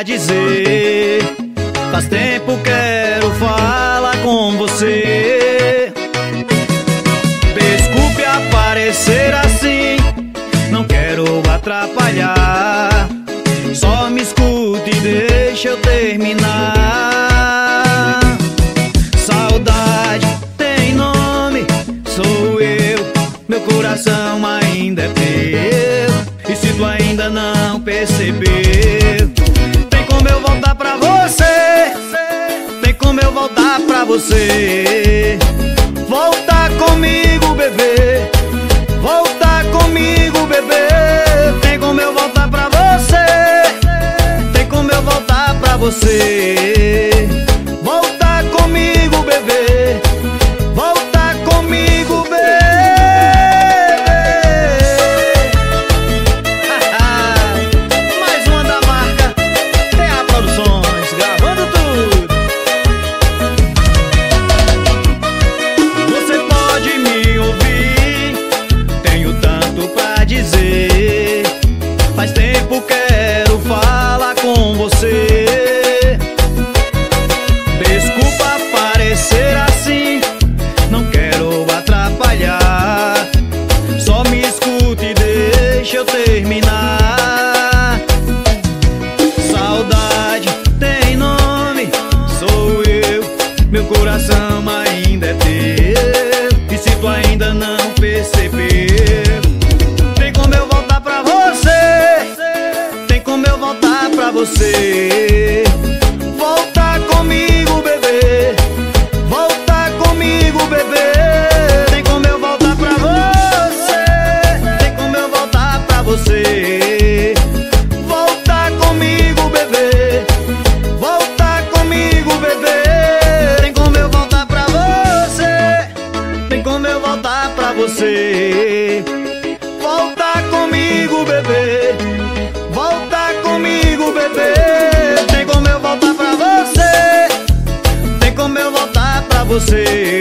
dizer. Faz tempo quero falar com você. Desculpe aparecer assim, não quero atrapalhar. Só me escute e deixa eu terminar. Saudade tem nome, sou eu. Meu coração ainda é teu. E se tu ainda não percebeu, tem como eu voltar pra você. Tem como eu voltar pra você. Voltar comigo, bebê. Voltar comigo, bebê. Tem como eu voltar pra você. Tem como eu voltar pra você. Voltar comigo, bebê. Voltar comigo, bebê. Mais uma da marca TA Produções, gravando tudo. Você pode me ouvir, tenho tanto pra dizer. Faz tempo quero falar com você. Desculpa aparecer assim, não quero atrapalhar. Só me escute e deixa eu terminar. Saudade tem nome, sou eu. Meu coração ainda é teu. E se tu ainda não percebeu, tem como eu voltar pra você. Tem como eu voltar pra você. Voltar comigo, bebê. Voltar comigo, bebê. Tem como eu voltar pra você. Tem como eu voltar pra você. Voltar comigo, bebê. Voltar comigo, bebê. Tem como eu voltar pra você. Tem como eu voltar pra você. Voltar comigo, bebê. Voltar comigo, bebê. Tem como eu voltar pra você. Tem como eu voltar pra você.